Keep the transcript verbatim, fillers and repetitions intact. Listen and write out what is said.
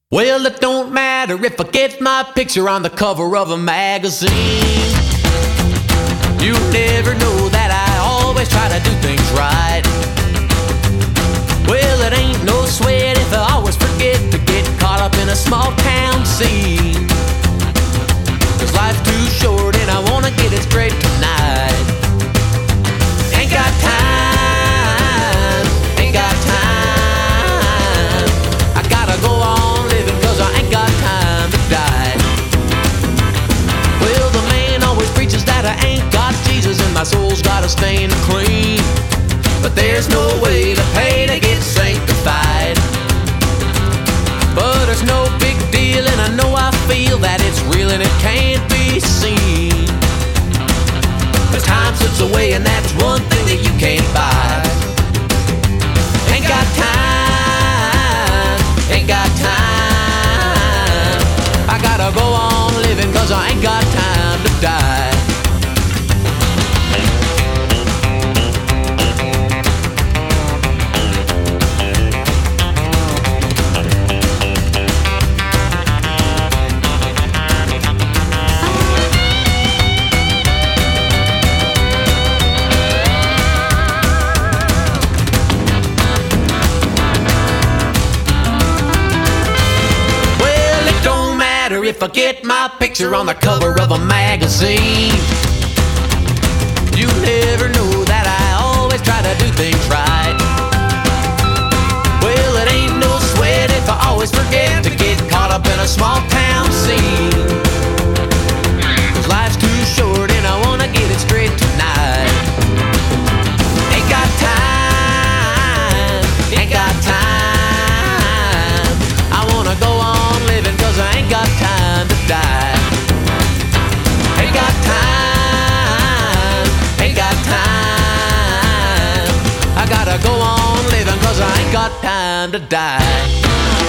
Well, it don't matter if I get my picture on the cover of a magazine. You never know that I always try to do things right. Well, it ain't no sweat if I always forget to get caught up in a small town scene. 'Cause life's too short and I wanna get it straight tonight. Ain't got time, ain't got time. I gotta go on living 'cause I ain't got time to die. Well, the man always preaches that I ain't got Jesus and my soul's gotta stay clean. But there's no way to pay to get sanctified. But it's no big deal and I know I feel that it's real and it can't be seen. But time slips away and that's one thing that you can't buy. Ain't got time, ain't got time. I gotta go on living 'cause I ain't got time to die. If I get my picture on the cover of a magazine, you never know that I always try to do things right. Well, it ain't no sweat if I always forget to get caught up in a small town scene. 'Cause life's too short and I wanna get it straight tonight. Ain't got time, ain't got time. I wanna go on living 'cause I ain't got time to die. Ain't got time, ain't got time. I gotta go on living 'cause I ain't got time to die.